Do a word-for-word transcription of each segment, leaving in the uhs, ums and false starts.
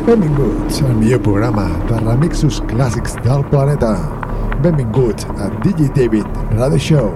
Benvinguts al millor programa de remixos clàssics del planeta. Benvinguts a D J David Radio Show.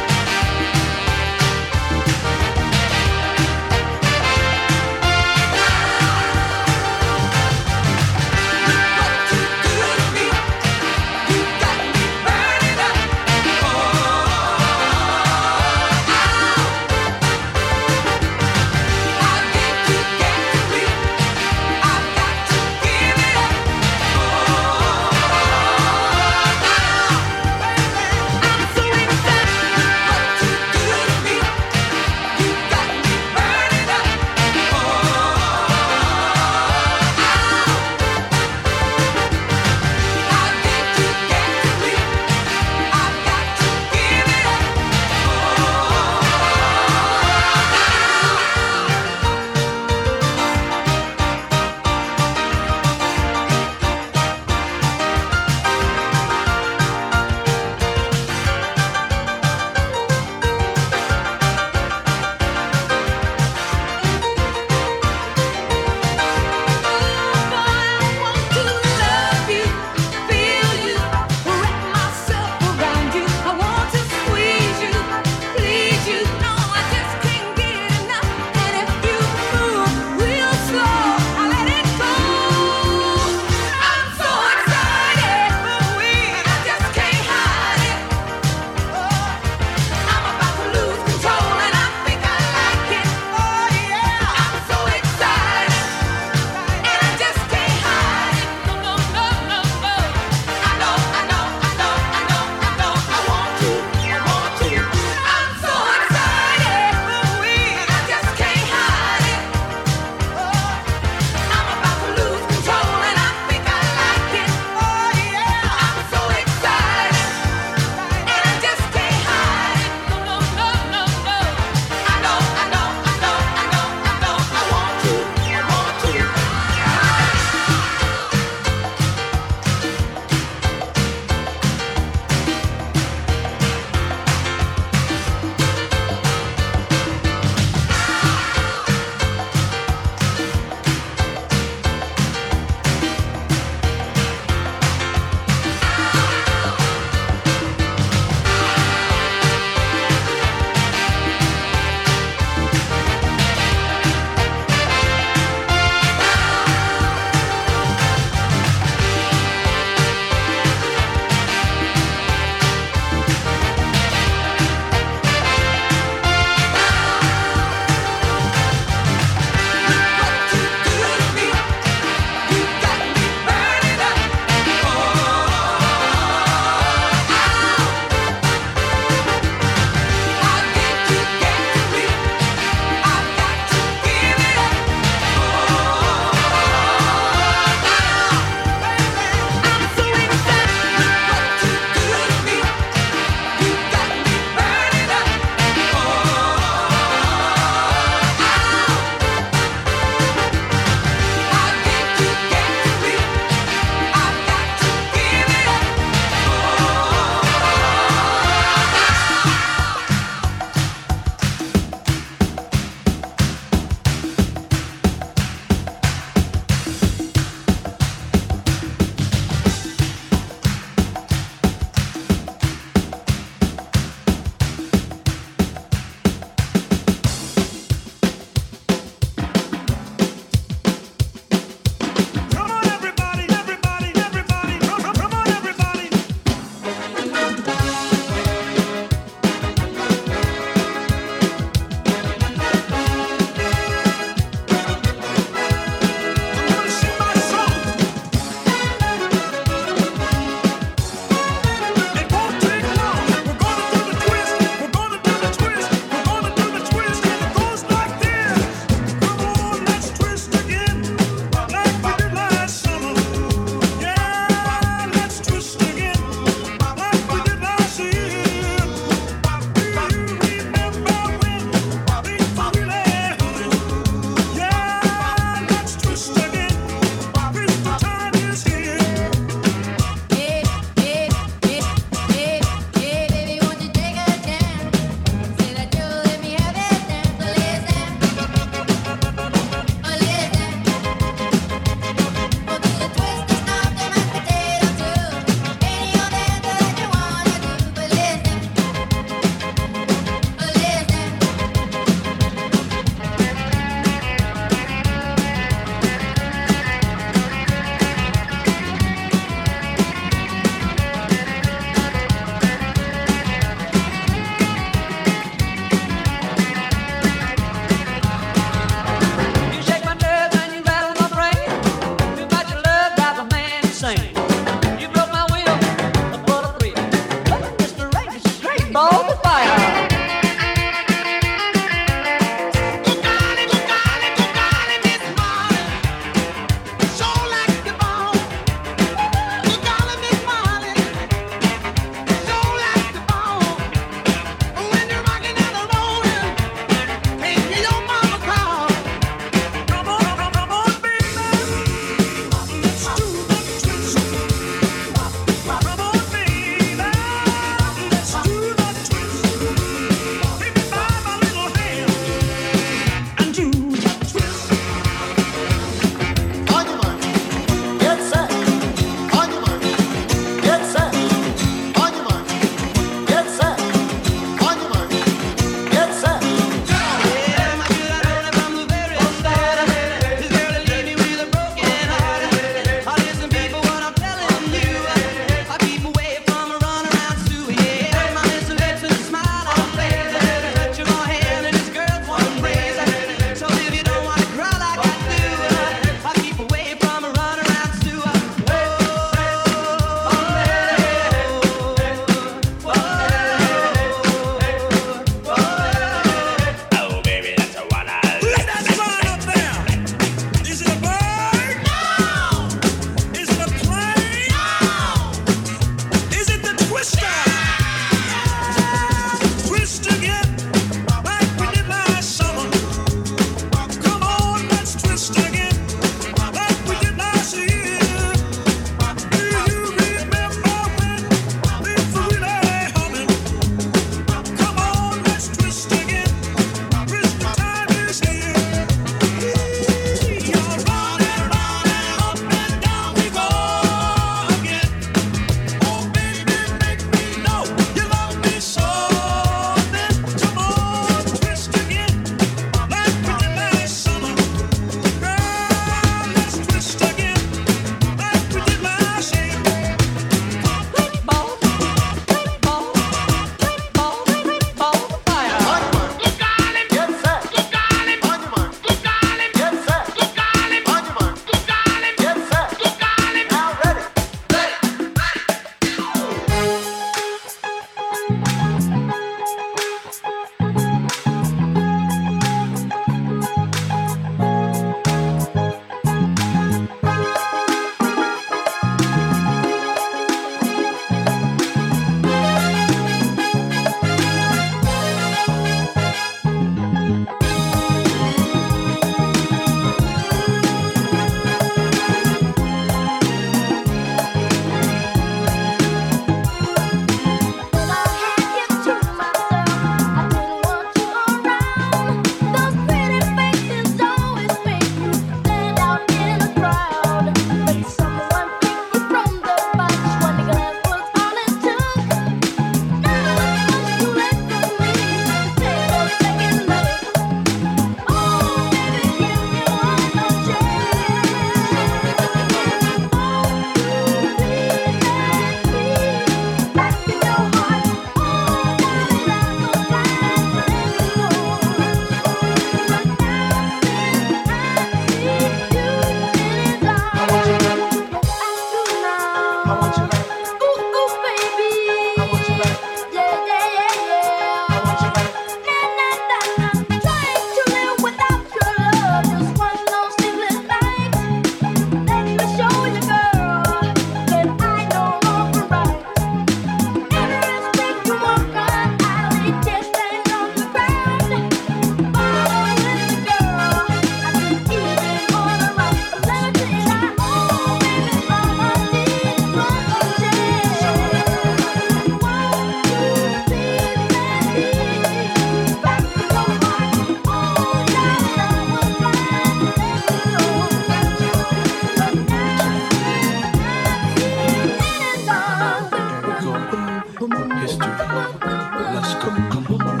History. Let's go. Come on.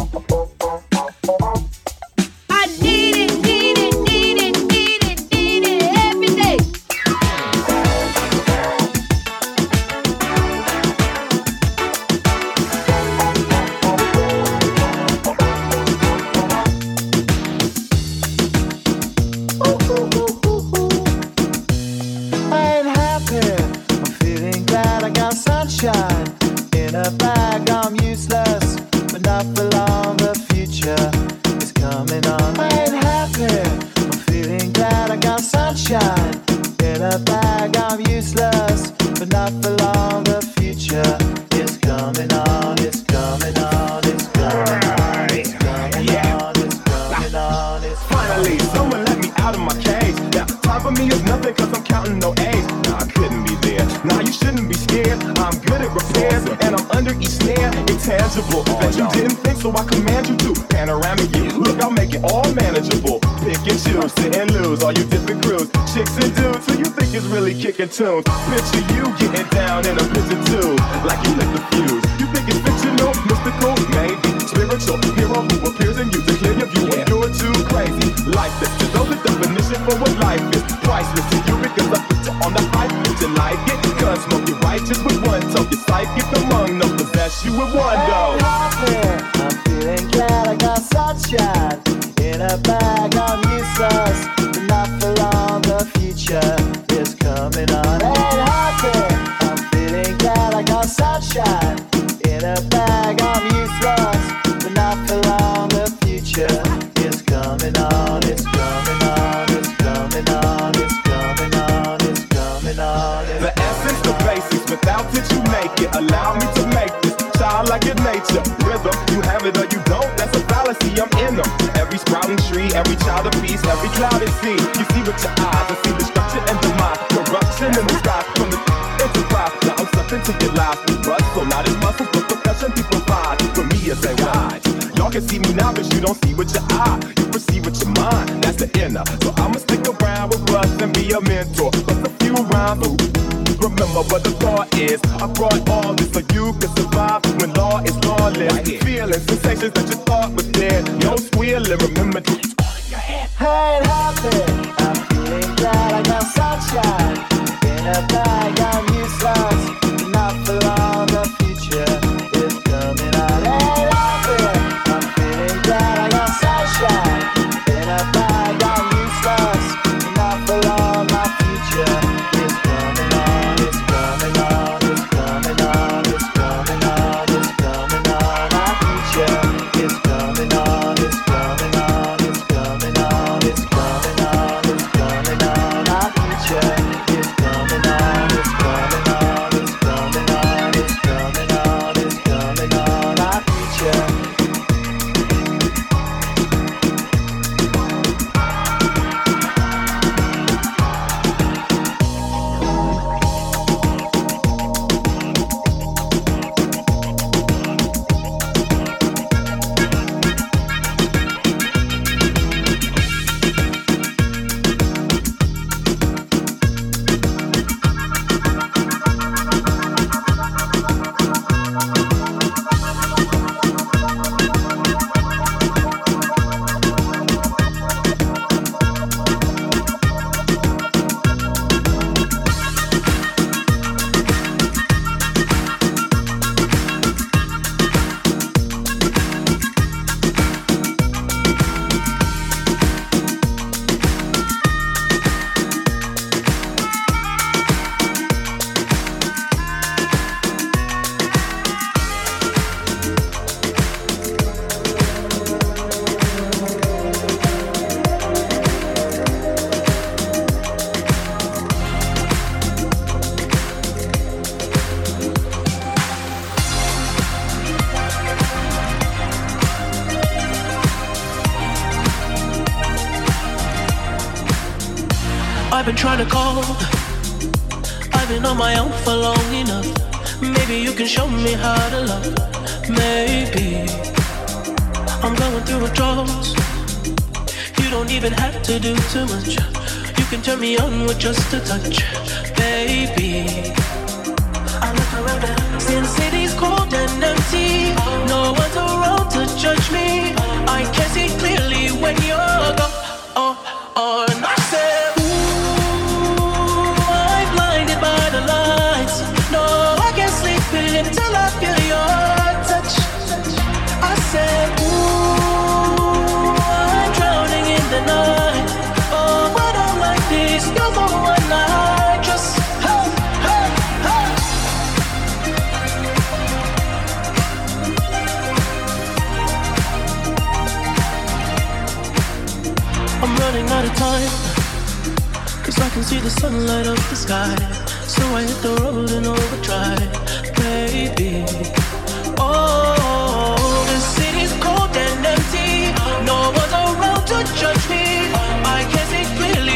Need it, need it, need it, need it, need it. my cage. Now, time for me is nothing cause I'm counting no A's. Nah, I couldn't be there. Nah, you shouldn't be scared. I'm good at repairs and I'm under each snare. Intangible that you didn't think, so I command you to. Panoramic view, look, I'll make it all manageable. Pick and choose, sit and lose, all you different crews. Chicks and dudes who you think is really kicking tunes. Picture you getting down in a picture too, like you lit the fuse. You think it's fictional, mystical, maybe spiritual hero who appears in you to clear your view when you're too crazy. Lifeless to those, the definition for what life is. Priceless to you because I put you on the hype. But you like it, gun smoke, you're righteous with one toe. You're psychic among no possess you with one though. Hey, I'm feeling glad I got sunshine in a bag. I'm useless, but not for long. The future is coming on. Ain't happy. I'm feeling glad I got sunshine in a bag. I'm useless, but not for long. The future is coming on. It's coming on. It's coming on. It's coming on. It's coming on. The essence, the basics. Without it, you make it. Allow me to make this child like your nature. Rhythm, you have it or you don't. That's a fallacy. I'm in them. Every sprouting tree, every child of peace, every cloud at sea. You see with your eyes, I see destruction and demise, corruption in the sky from the enterprise. Now I'm something to your life. Russell, not as muscles, but profession people provide. For me, it's a ride. Y'all can see me now, but you don't see with your eye. You perceive with your mind. That's the inner. So I'ma stick around with Russ and be a mentor. Bust a few rhymes. Remember what the thought is. I brought all this so you can survive when law is lawless. Right. Feeling sensations that you thought was dead. No squealing, remember to it's all in your head. Hey, happy. I'm feeling glad I got sunshine in a bag. I'm useless, but not for long. The future is coming on. Hey, happy. I'm feeling glad I got sunshine in a bag. I'm useless, but not for long. My future is coming on. It's coming on. It's coming on. It's coming on. It's coming on. My future is coming on. It's coming on. It's coming on. It's coming on. It's coming on. My future is coming on. It's coming on. It's coming on. It's coming on. It's coming on. My future. I've been trying to call. I've been on my own for long enough. Maybe you can show me how to love. Maybe I'm going through withdrawals. You don't even have to do too much. You can turn me on with just a touch, baby. I look around and see the city's cold and empty. No one's around to judge me. I can see clearly when you're gone. Oh, oh, and I said, ooh, I'm blinded by the lights. No, I can't sleep until I feel your touch. I said, ooh, I'm drowning in the night. Oh, but I'm like this, you're the one I trust. Hey, hey, hey. I'm running out of time, 'cause I can see the sunlight up the sky. So I hit the road in overdrive, baby. Oh, the city's cold and empty. No one's around to judge me. I can't see clearly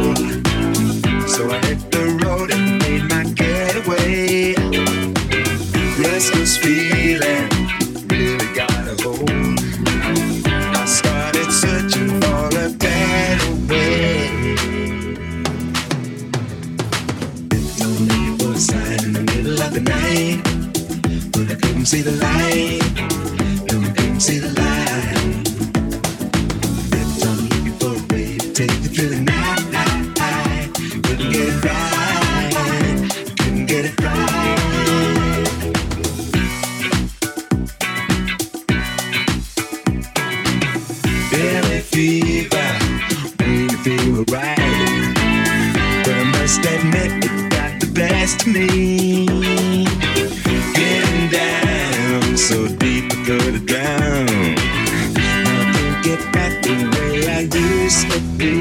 So I hit the road and made my getaway. Restless feeling really got a hold. I started searching for a better way. Don't need for a sign in the middle of the night, but I couldn't see the light. No, I couldn't see the light. I'm looking for a way to take me through the night. Couldn't get it right. Couldn't get it right. Belly fever, made me feel right. But I must admit it got the best of me. Getting down so deep I could have drowned. I can't get back the way I used to be.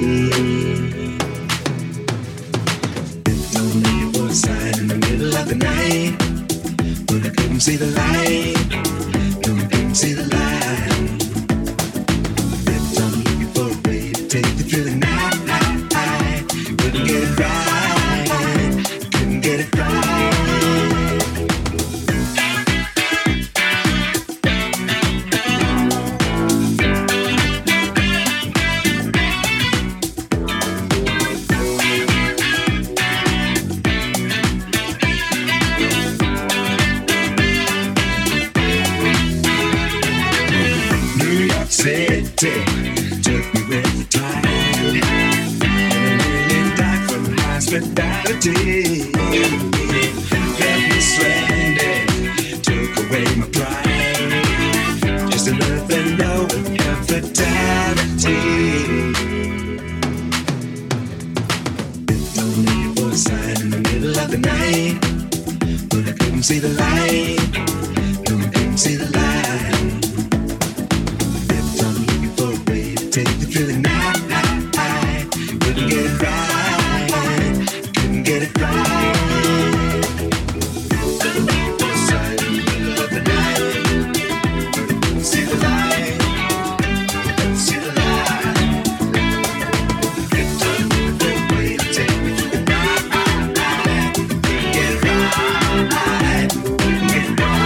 Don't need for a sign in the middle of the night, but I couldn't see the light. No, I couldn't see the light. I'm looking for a way to take me through the night. Couldn't get it right. Couldn't get it right. City took me with the tide, and I really died from hospitality. Left me stranded, took away my pride. Just another low infidelity. Don't need for a sign in the middle of the night, but I couldn't see the light. No, I couldn't see the light. Take me through the night. Couldn't get it right. Couldn't get it right. Outside in the middle of the night. Couldn't see the light. Couldn't see the light. It took me a way to take me through the night. Couldn't get it right. Couldn't get it right.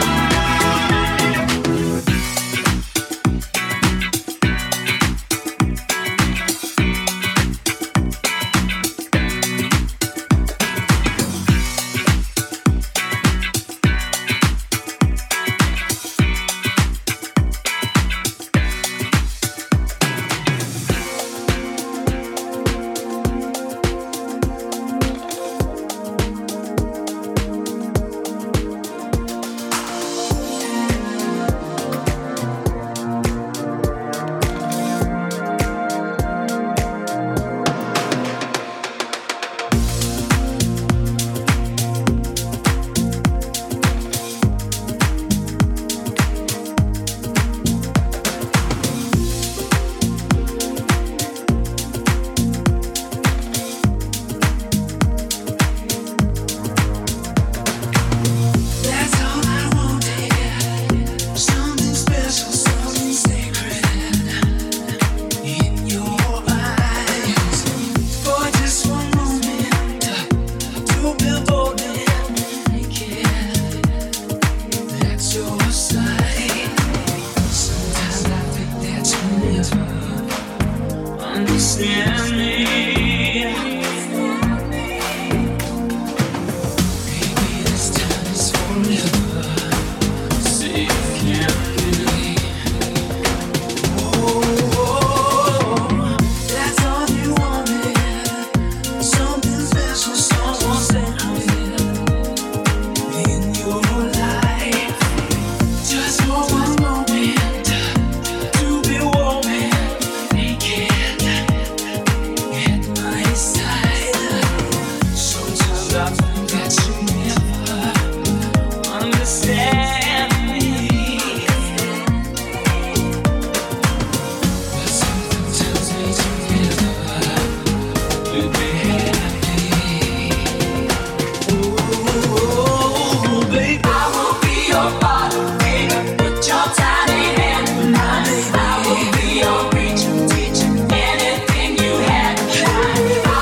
I will be your reach, teach anything you had.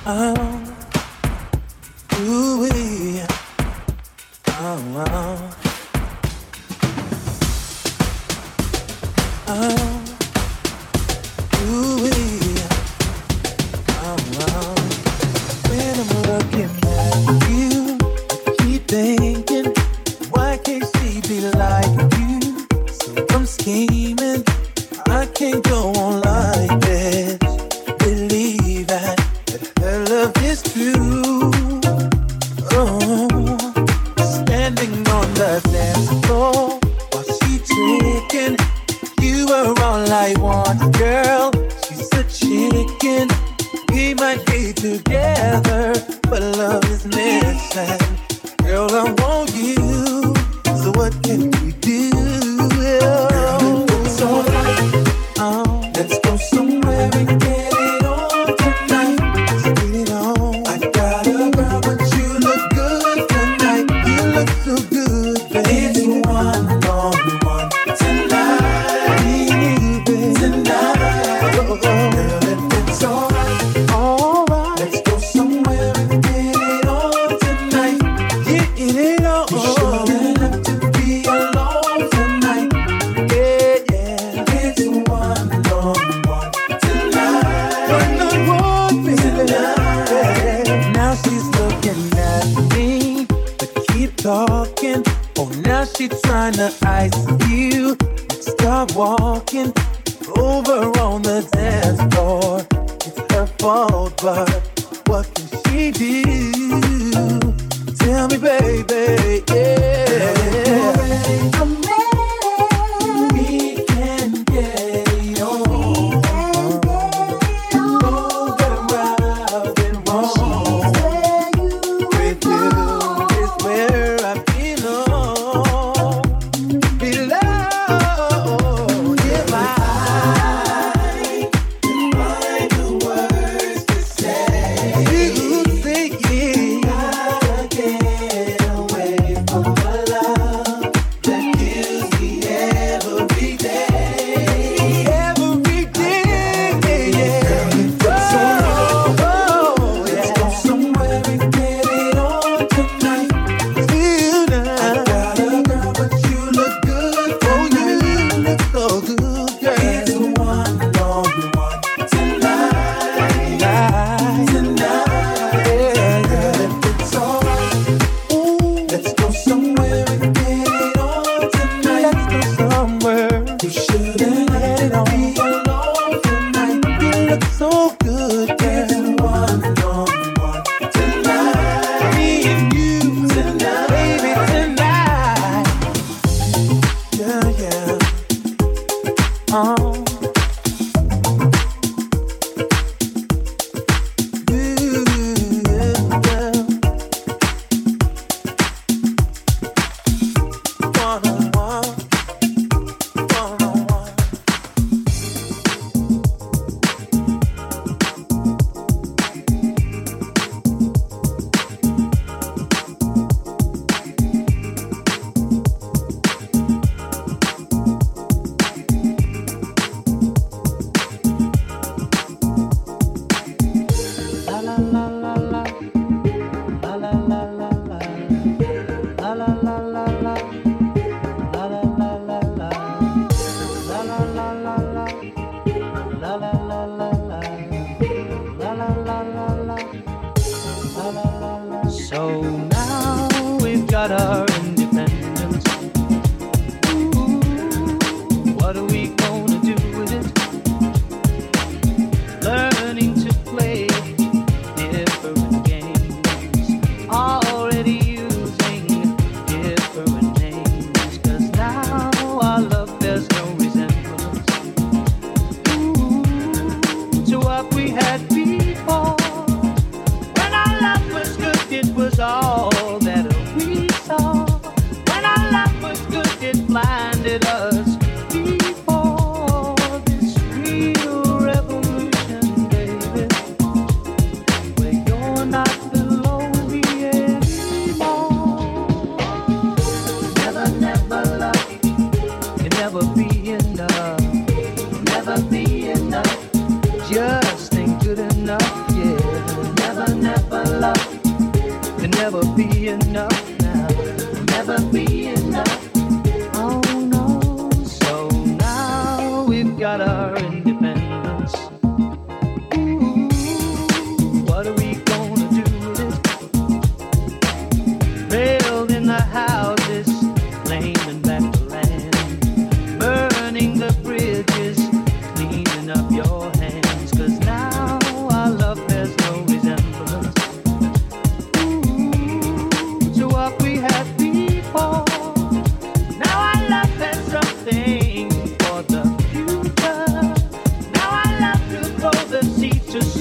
Just ain't good enough, yeah. Never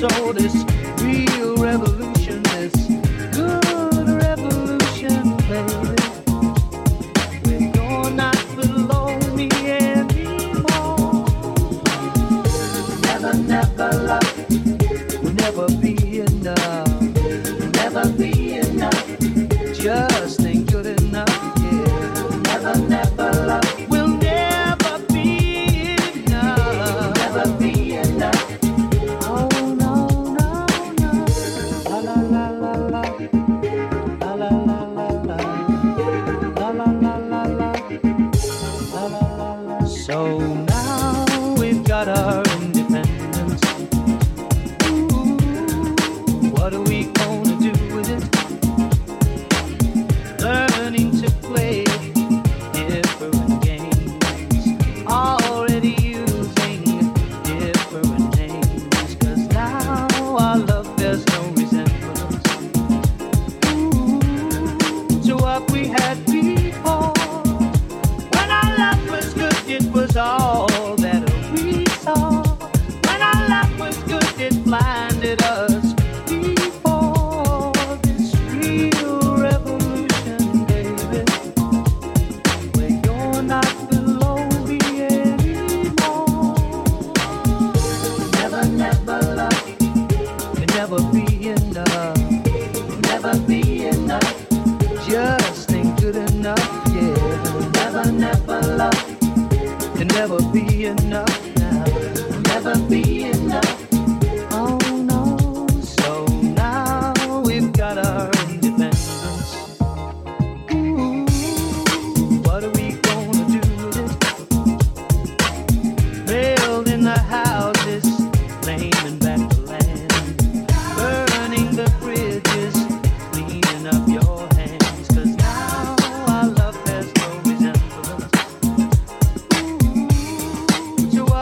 So this real revolution, this good revolution, baby, where you're not below me anymore. Never, never love will never be enough, never be enough. Just ain't good enough, yeah. Never, never love will never be enough, never be enough. So now we've got our independence. Ooh, what are we gonna do with it? Learning to play different games, already using different names, 'cause now our love there's no resemblance Ooh, to what we had before. When our love was good, it was all that we saw. When our love was good, it blinded us before this real revolution, baby, where you're not below me anymore. Never, never love can never be enough, never be enough. Just ain't good enough, yeah. Never, never love can never be enough now, never be enough. Oh no, so now we've got our independence. Ooh, what are we gonna do with it? Building the houses, claiming back the land, burning the bridges, cleaning up your hands, 'cause now our love has no resemblance to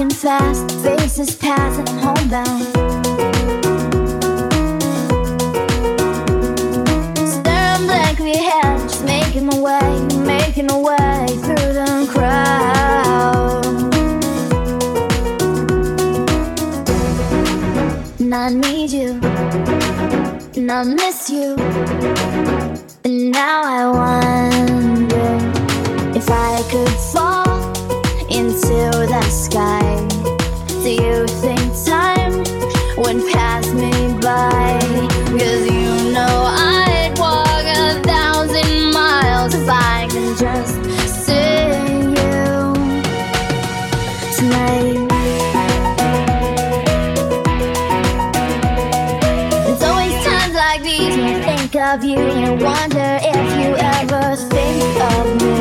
walking fast, faces passing homebound. Staring blankly ahead, just making my way, making my way through the crowd. And I need you, and I miss you, and now I wonder if I could fall into the sky. Do you think time would pass me by? Cause you know I'd walk a thousand miles if I can just see you tonight. It's always times like these when I think of you, and I wonder if you ever think of me.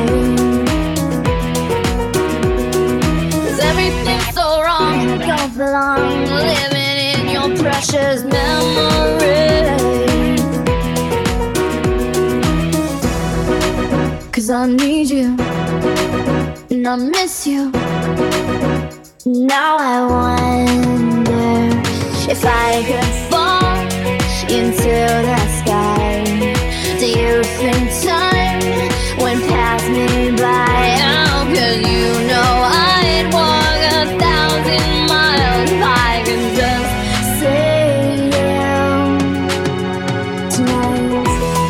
Everything's so wrong, and I don't belong living in your precious memory. Cause I need you, and I miss you. Now I wonder if I could fall into the sky. Do you think time would pass me by? Oh, cause you know I'd walk a thousand miles if I could just see you tonight.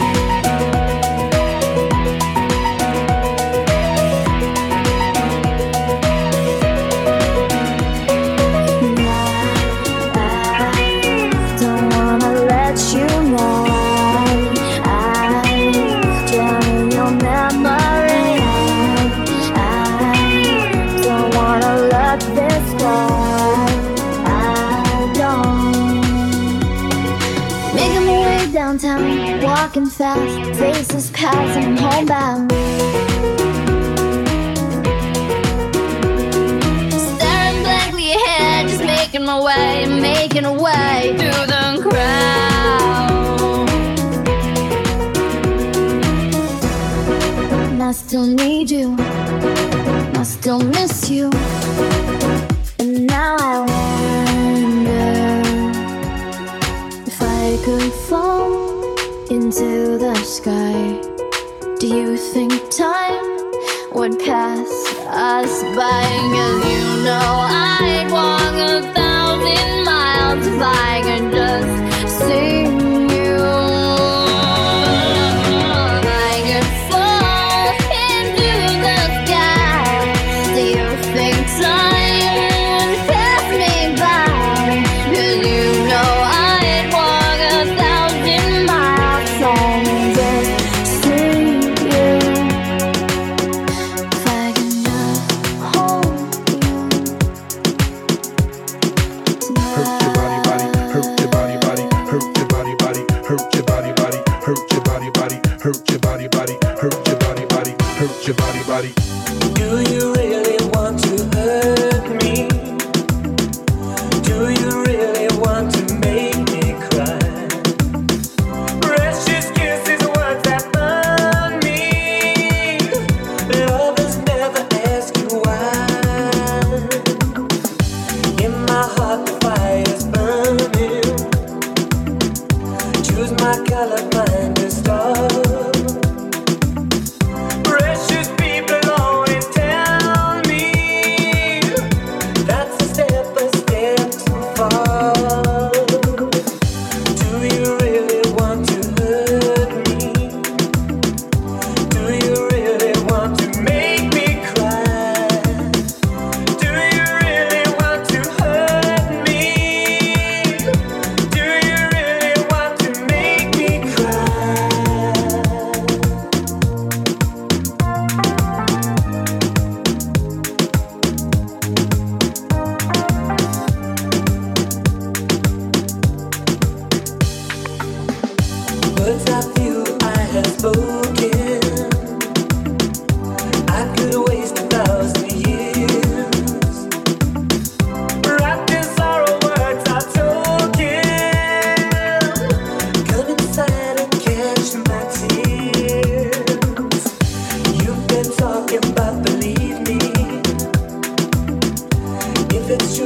I don't wanna let you know I drown in your memory. I don't wanna let this go. I don't. Making my way downtown, walking fast, faces passing homebound. Staring blankly ahead, just making my way, making a way through the crowd. And I still need you, I still miss you, and now I wonder if I could fall into the sky. Do you think time would pass us by? Cause you know I'd walk a thousand miles if I could just see you. I could fall into the sky. Do you think time would pass me by? Cause you know I'd walk a thousand miles if I could just see you. If I could just hold you tonight.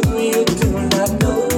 you do not know.